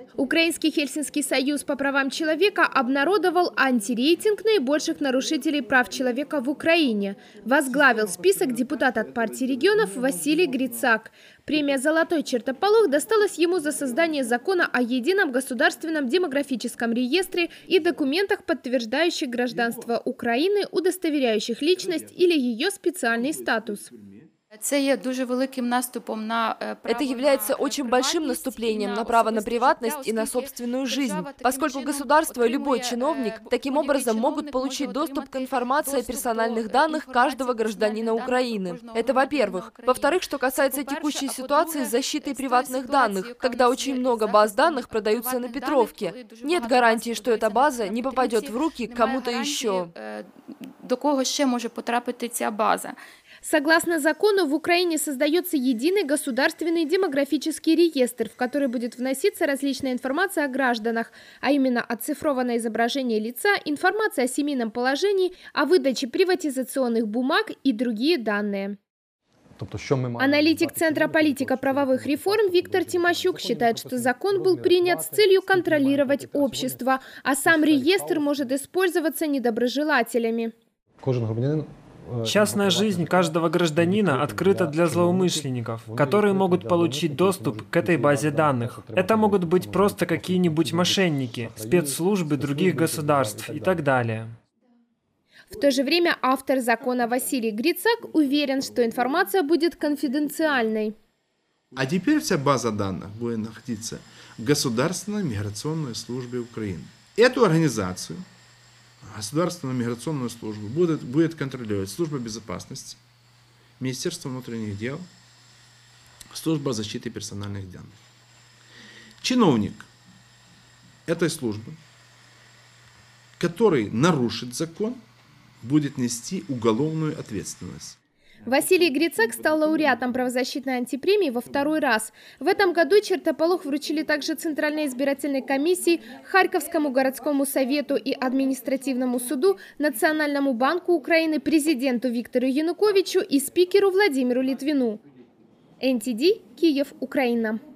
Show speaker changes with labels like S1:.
S1: Украинский Хельсинский союз по правам человека обнародовал антирейтинг наибольших нарушителей прав человека в Украине. Возглавил список депутат от партии регионов Василий Грицак. Премия «Золотой чертополох» досталась ему за создание закона о едином государственном демографическом реестре и документах, подтверждающих гражданство Украины, удостоверяющих личность или ее специальный статус.
S2: Это является очень большим наступлением на право на приватность и на собственную жизнь, поскольку государство и любой чиновник таким образом могут получить доступ к информации о персональных данных каждого гражданина Украины. Это во-первых. Во-вторых, что касается текущей ситуации с защитой приватных данных, когда очень много баз данных продаются на Петровке. Нет гарантии, что эта база не попадет в руки кому-то еще.
S3: До кого еще может потрапити ця база?
S1: Согласно закону, в Украине создается единый государственный демографический реестр, в который будет вноситься различная информация о гражданах, а именно оцифрованное изображение лица, информация о семейном положении, о выдаче приватизационных бумаг и другие данные. Аналитик Центра политико-правовых реформ Виктор Тимощук считает, что закон был принят с целью контролировать общество, а сам реестр может использоваться недоброжелателями.
S4: Частная жизнь каждого гражданина открыта для злоумышленников, которые могут получить доступ к этой базе данных. Это могут быть просто какие-нибудь мошенники, спецслужбы других государств и так далее.
S1: В то же время автор закона Василий Грицак уверен, что информация будет конфиденциальной.
S5: А теперь вся база данных будет находиться в Государственной миграционной службе Украины. Эту организацию, Государственную миграционную службу, будет контролировать Служба безопасности, Министерство внутренних дел, Служба защиты персональных данных. Чиновник этой службы, который нарушит закон, будет нести уголовную ответственность.
S1: Василий Грицак стал лауреатом правозащитной антипремии во второй раз. В этом году чертополох вручили также Центральной избирательной комиссии, Харьковскому городскому совету и административному суду, Национальному банку Украины, президенту Виктору Януковичу и спикеру Владимиру Литвину. НТД, Киев, Украина.